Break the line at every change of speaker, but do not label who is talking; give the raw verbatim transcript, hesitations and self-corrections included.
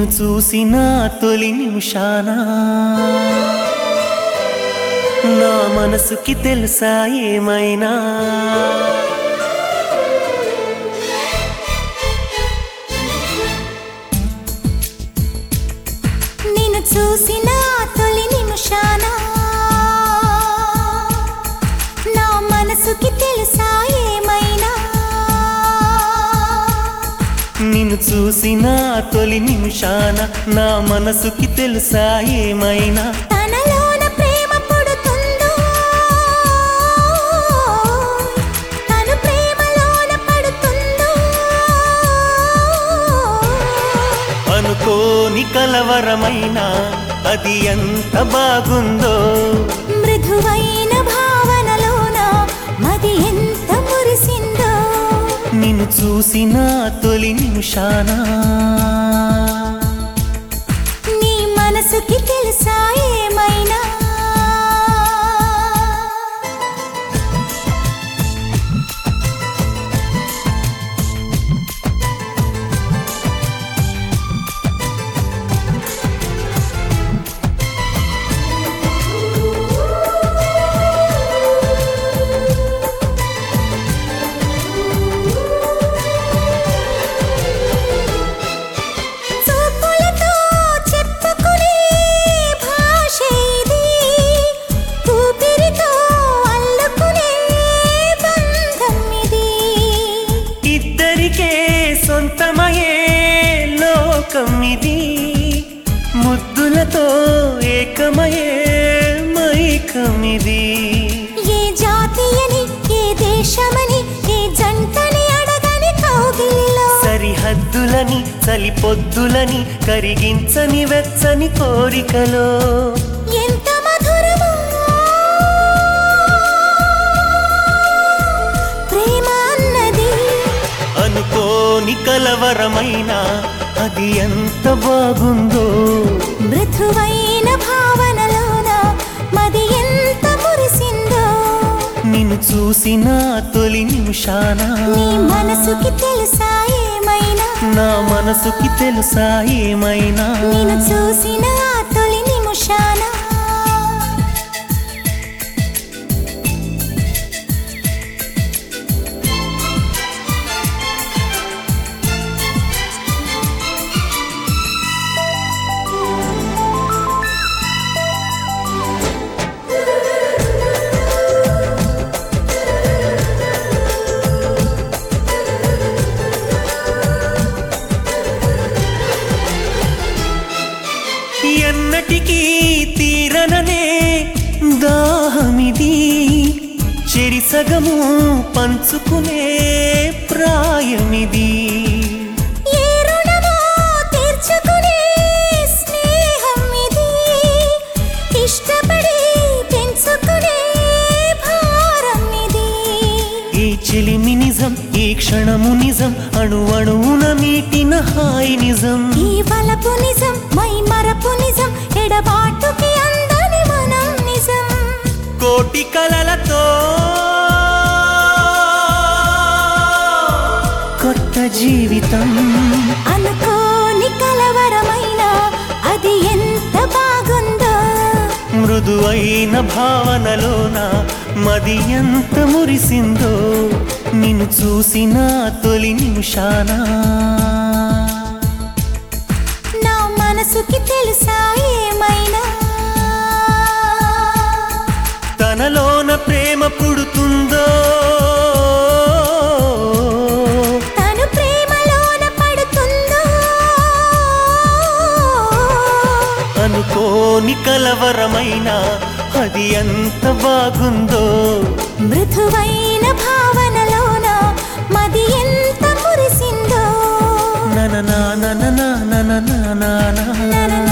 నిన్ను చూసిన తొలి నిమిషాన నా మనసుకి తెలుసా ఏమైనా
నిన్ను చూసిన తొలి నిమిషాన నా మనసుకి తెలుసా ఏమైనా
నిన్ను చూసిన తొలి నిమిషాన నా మనసుకి తెలుసా ఏమైనా
తనలోన ప్రేమ పుడుతుందో తను ప్రేమలోన పడుతుందో
అనుకోని కలవరమైన అది ఎంత బాగుందో
మృదువైన భావనలోన మది ఎంత మురిసిందో
నిన్ను చూసిన తొలి నిమిషాన
నీ మనసుకి తెలుసా ఏమైనా చూపులతో చెప్పుకునే భాష ఇది ఊపిరితో అల్లుకునే బంధం ఇది
ఇద్దరికే సొంతమయే లోకం ఇది ముద్దులతో ఏకమయే మైకమిది
ఏ జాతి అని ఏ దేశమని ఏ జంటని అడగని కౌగిలిలో
సరిహద్దులని చలిపొద్దులని కరిగించని వెచ్చని కోరికలో
ఎంత మధురమో ప్రేమ అన్నది
అనుకోని కలవరమైన అది ఎంత బాగుందో
మృదువైన భావనలోన మది ఎంత మురిసిందో
నిన్ను చూసిన తొలి నిమిషాన
నీ మనసుకి తెలుసా ఏమైనా
నా మనసుకి తెలుసా ఏమైనా
నిన్ను చూసిన ఆ తొలి నిమిషాన
ఎన్నటికీ తీరననే దాహమిది చెరిసగము పంచుకునే ప్రాయమిది
ఏ రుణమో తీర్చుకునే స్నేహం ఇది ఇష్టపడి పెంచుకునే భారం ఇది
ఈ చెలిమి నిజం ఈ క్షణము నిజం అణు అణువున మీటిన హాయి నిజం
ఈ వలపు నిజం మై మరపు నిజం ఎడబాటుకి అందని మనం నిజం
కోటి కలలతో కొత్త జీవితం
అనుకోని కలవరమైన అది ఎంత బాగుందో
మృదువైన భావనలోన మది ఎంత మురిసిందో నిన్ను చూసిన తొలి నిమిషాన
నా మనసుకి తెలుసా ఏమైనా
తనలోన ప్రేమ పుడుతుందో
తను ప్రేమలోన పడుతుందో
అనుకోని కలవరమైన అది ఎంత బాగుందో
మృదువైన భావనలోన మది ఎంత మురిసిందో
నన నా నన నా నన నా నా నా
నన